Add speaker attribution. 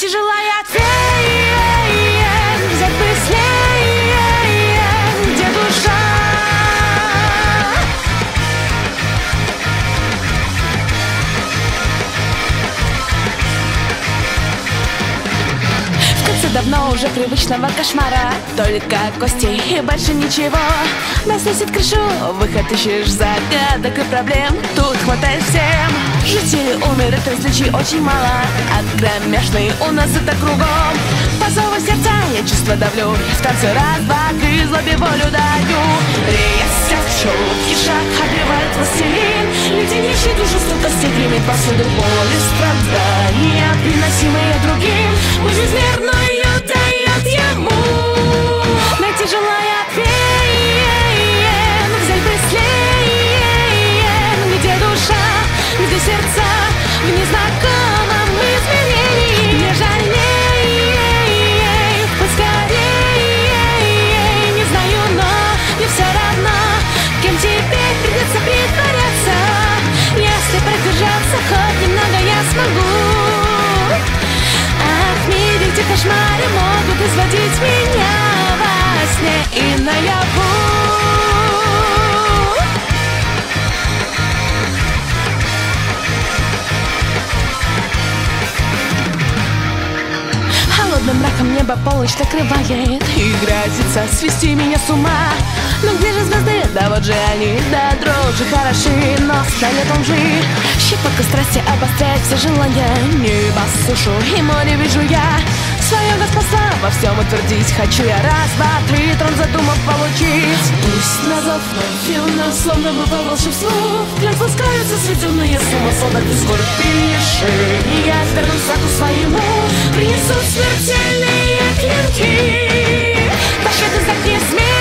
Speaker 1: тяжелая тень, взять быстрее, где душа. В конце давно уже привычного кошмара только кости и больше ничего. Нас носит крышу, выход ищешь, загадок и проблем тут хватает всем. Жители умерут, различий очень мало, от кромешной у нас это кругом. По зову сердца я чувства давлю, в танце раз, два, три, злобе волю даю. Реестр шелки шаг обревает властелин, леденящий душу стукости гремит повсюду боль и страдания, приносимые другим, безмерную дает ему. Найти желая пень, взять быстрее, где душа, где сердца, в незнакомом измерении. Не жалей, поскорей, не знаю, но мне все равно, кем теперь придется притворяться. Если продержаться хоть немного я смогу. Ах, в мире, где кошмары могут изводить меня во сне и наяву. Холодным мраком небо полночь накрывает и грозится свести меня с ума. Но где же звезды? Да вот же они, да дрожи хороши, но станет он лжи. Щепотка страсти обостряет все желания, небо, сушу и море вижу я. Свое господство во всем утвердить хочу я. Раз, два, три, трон задумав получить. Пусть на зов филна, словно бы по волшебству, клятва скроются светенные суммы солдат и скорых решений. Я вернусь к своему, принесу смертельные клинки. Пощады за смерть.